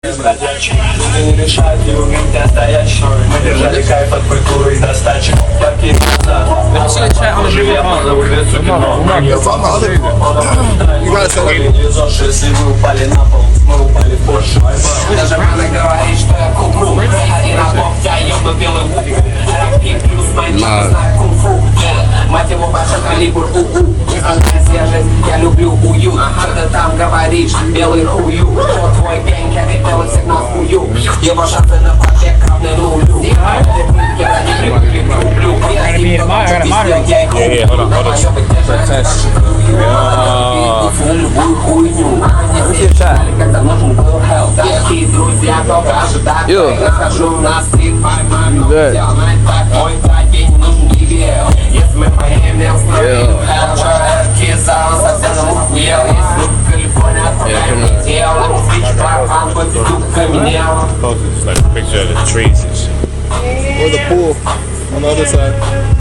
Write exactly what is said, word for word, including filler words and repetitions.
Не решать и уметь настоящий. Мы держали кайф от культуры и достачи. Яркие глаза. Живя на улицу кино. Если вы упали на пол, мы упали в Порше. Даже рано говорить, что я куку. Один окоп, я ебну белый лук. Рэп плюс мои знаю кунг-фу. Мать его, большой калибр, у-у. Несмотря свежесть, я люблю уют. Что ты там говоришь, белый хую. Вот твой гэнг, я видел сигнал хую. Его шансы на побег равны нулю. Я не привыкли к рублю. Я не Yeah, yeah, hold on, hold on. Test. Такие друзья, только ожидают. Я хожу на стрит, файв, Good. мой день нужен тебе. Если мы поедем, я устроим Кизал совсем охуел. Если в Калифорнии отправляем летел. Свич клапан, хоть тут каменел. Closest, like a picture of the trees and shit. Or the pool on the other side.